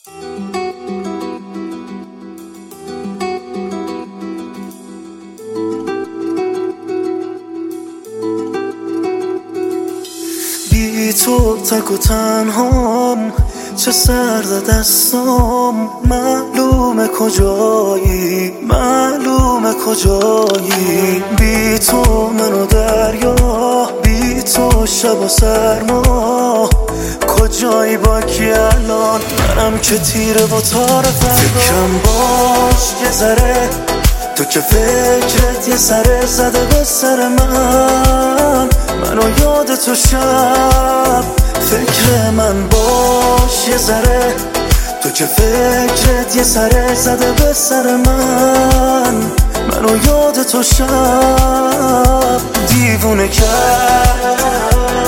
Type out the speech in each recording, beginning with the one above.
بی تو تک و تنهام، چه سرد دستام، معلومه کجایی، معلومه کجایی. بی تو منو دریا، بی تو شب و سرما، کجایی با کی الان؟ منم که تیره با تار فردا. فکرم باش یه ذره، تو که فکرت یه سره زده به سر منو یاد تو شب. فکر من باش یه ذره، تو که فکرت یه سره زده به سر منو یاد تو شب. دیوونه کرد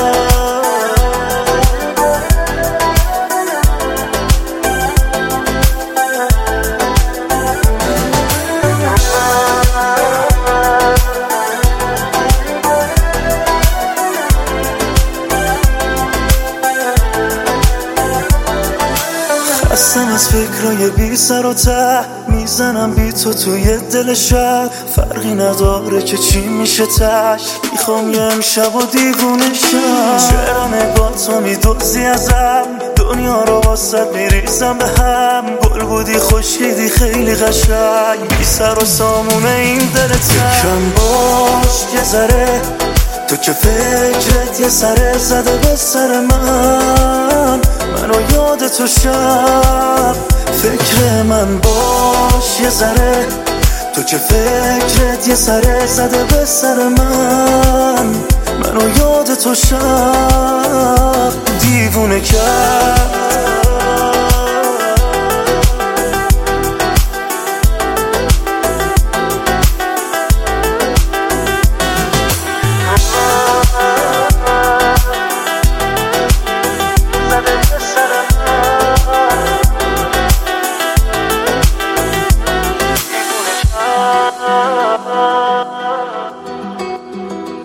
هستم از فکرای بی سر و ته، میزنم بی تو توی دل شب. فرقی نداره که چی میشه تش، میخوام یه امشب و دیوونه شم. چرا نگاه تو میدوزی ازم، دنیا رو واسه میریزم به هم. گل بودی خوشیدی خیلی قشنگ، بی سر و سامونه این دلت. فکرم باش یه ذره، تو که فکرت یه سره زده به سر منو یاد تو شب. فکر من باش یه ذره، تو که فکرت یه سره زده به سر منو یاد تو شب. دیوونه کرد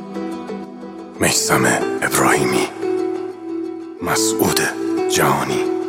میثم ابراهیمی، مسعود جهانی.